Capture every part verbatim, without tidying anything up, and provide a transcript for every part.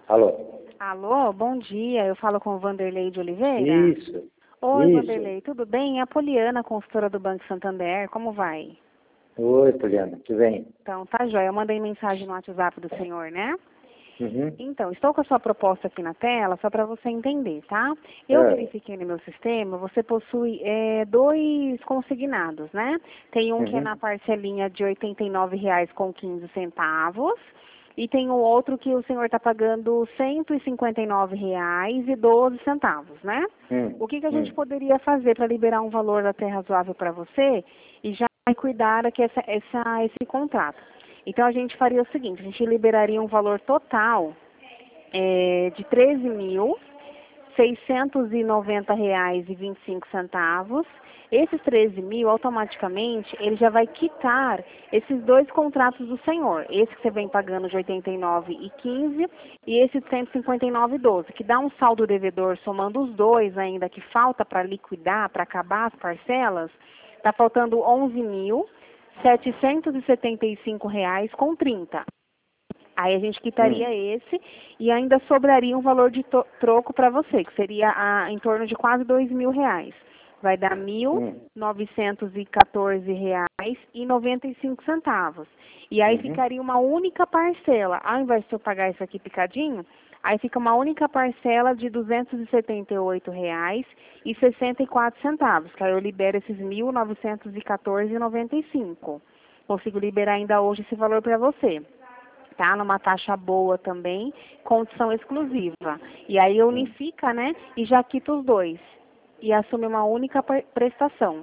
Alô? Alô, bom dia. Eu falo com o Vanderlei de Oliveira? Isso. Oi, Isso. Vanderlei, tudo bem? É a Poliana, consultora do Banco Santander. Como vai? Oi, Poliana, tudo bem? Então, tá jóia. Eu mandei mensagem no WhatsApp do senhor, né? Uhum. Então, estou com a sua proposta aqui na tela, só para você entender, tá? Eu É. verifiquei no meu sistema, você possui é, dois consignados, né? Tem um que é Uhum. na parcelinha de oitenta e nove reais com quinze centavos e tem o outro que o senhor está pagando cento e cinquenta e nove reais e doze centavos, né? Hum. O que, que a gente Hum. poderia fazer para liberar um valor até razoável para você e já cuidar aqui essa, essa, esse contrato? Então, a gente faria o seguinte, a gente liberaria um valor total é, de treze mil seiscentos e noventa reais e vinte e cinco centavos. Esses treze mil, automaticamente, ele já vai quitar esses dois contratos do senhor. Esse que você vem pagando de oitenta e nove e quinze e esse de cento e cinquenta e nove e doze, que dá um saldo devedor, somando os dois ainda, que falta para liquidar, para acabar as parcelas, está faltando onze mil setecentos e setenta e cinco reais com trinta. Aí a gente quitaria Hum. esse e ainda sobraria um valor de troco para você, que seria a, em torno de quase dois mil reais. Vai dar mil Hum. novecentos e quatorze reais e noventa e cinco centavos. E aí Uhum. ficaria uma única parcela. Ao invés de eu pagar isso aqui picadinho, aí fica uma única parcela de duzentos e setenta e oito reais e sessenta e quatro centavos. Que aí eu libero esses mil novecentos e quatorze reais e noventa e cinco. Consigo liberar ainda hoje esse valor para você. Tá? Numa taxa boa também, condição exclusiva. E aí unifica, né? E já quita os dois. E assume uma única prestação.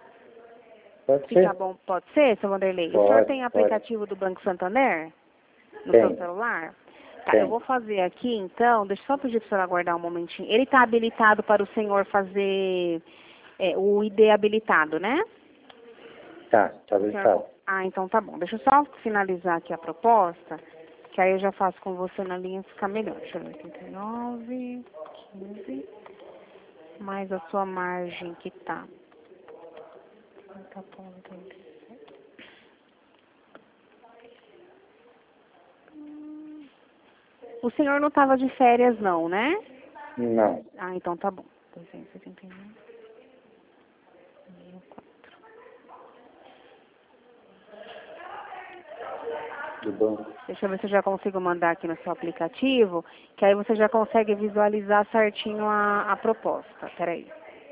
Pode Fica ser? bom? Pode ser, seu Vanderlei? O senhor Pode, tem pode. aplicativo do Banco Santander no Tem. seu celular? Tá, Tem. eu vou fazer aqui, então, deixa eu só pedir para o senhor aguardar um momentinho. Ele está habilitado para o senhor fazer é, o I D habilitado, né? Tá, tá O senhor... habilitado. Ah, então tá bom. Deixa eu só finalizar aqui a proposta, que aí eu já faço com você na linha ficar melhor. Deixa eu ver, oitenta e nove, quinze, mais a sua margem que tá. trinta vírgula oitenta e sete. O senhor não estava de férias não, né? Não. Ah, então tá bom. duzentos e setenta e nove. Do banco. Deixa eu ver se eu já consigo mandar aqui no seu aplicativo, que aí você já consegue visualizar certinho a, a proposta. Peraí.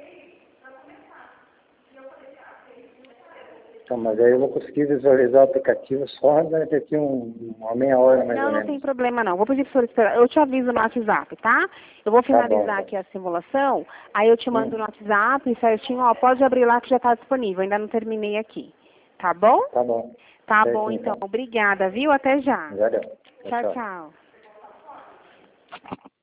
Então, mas aí eu vou conseguir visualizar o aplicativo só daqui um, uma meia hora, mais Não, ou não menos. tem problema não. Vou pedir para o senhor esperar. Eu te aviso no WhatsApp, tá? Eu vou Tá bom, finalizar então. aqui a simulação, aí eu te mando Hum. no WhatsApp certinho, ó, pode abrir lá que já está disponível. Ainda não terminei aqui. Tá bom? Tá bom. Tá bom, Certinho, então. então. Obrigada, viu? Até já. Obrigado. Tchau, Tchau, tchau. tchau.